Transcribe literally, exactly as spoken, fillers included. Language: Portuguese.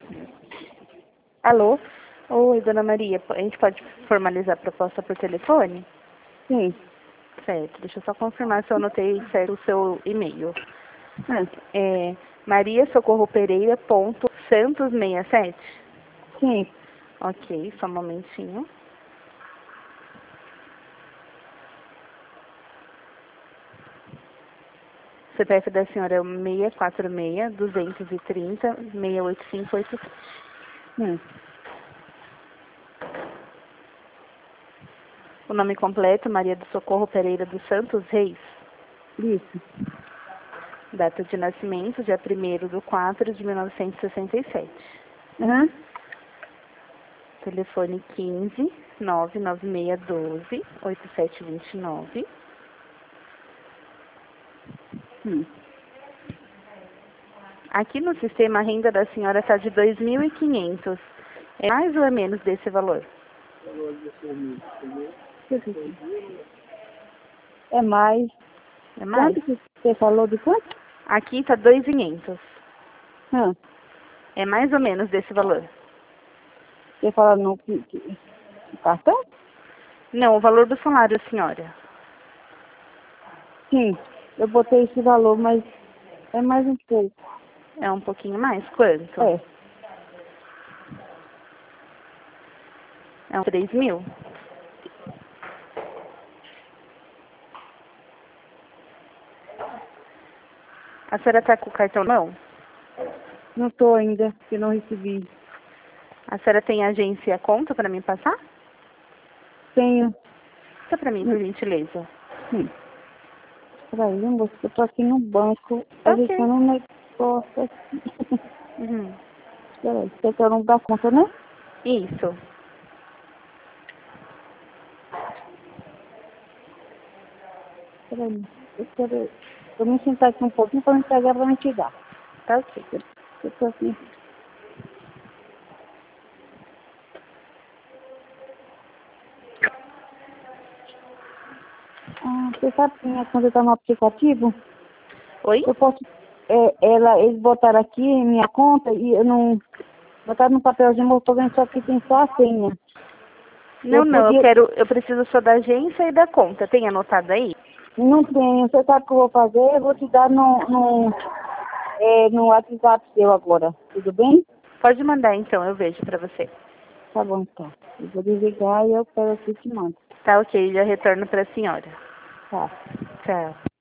Alô? Oi, dona Maria, a gente pode formalizar a proposta por telefone? Sim. Certo, deixa eu só confirmar se eu anotei certo o seu e-mail. Ah, É Maria Socorro Pereira ponto Santos sessenta e sete? sim. Ok, só um momentinho. O C P F da senhora é o seis quatro seis, dois três zero, seis oito cinco oito sete. Hum. O nome completo, Maria do Socorro Pereira dos Santos Reis. Isso. Data de nascimento, dia primeiro de quatro de mil novecentos e sessenta e sete. Aham. Telefone quinze, nove nove seis um dois, oito sete dois nove. Hum. Aqui no sistema a renda da senhora está de dois mil e quinhentos. É mais ou é menos desse valor? É mais. É mais? Quanto que você falou de quanto? Aqui está dois mil e quinhentos. Ah, É mais ou menos desse valor? você fala no, que- que- no cartão? Não, o valor do salário, senhora. Sim. Eu botei esse valor, mas é mais um pouco. É um pouquinho mais? Quanto? É. É uns três mil? A senhora está com o cartão não? Não tô ainda, que não recebi. A senhora tem agência conta para me passar? Tenho. Passa para mim, por gentileza. Sim. Peraí, moço, eu tô aqui no banco, Tá ok. ajeitando um negócio aqui. Uhum. Peraí, você quer o nome da conta, né? Isso. Peraí, eu quero... Eu me sentar aqui um pouquinho para me pegar para me te dar. Tá ok. Eu tô aqui. Ah, você sabe que minha conta está no aplicativo? Oi? Eu posso... É, ela, eles botaram aqui minha conta e eu não... Botaram no papelzinho, mas eu tô vendo só que tem só a senha. Não, Eu não, eu podia... quero, eu preciso só da agência e da conta. Tem anotado aí? Não tenho. Você sabe o que eu vou fazer? Eu vou te dar no, no, é, no WhatsApp seu agora. Tudo bem? Pode mandar então, eu vejo pra você. Tá bom, então. Eu vou desligar e eu pego aqui e te mando. Tá ok, já retorno pra senhora. Tá. Tchau.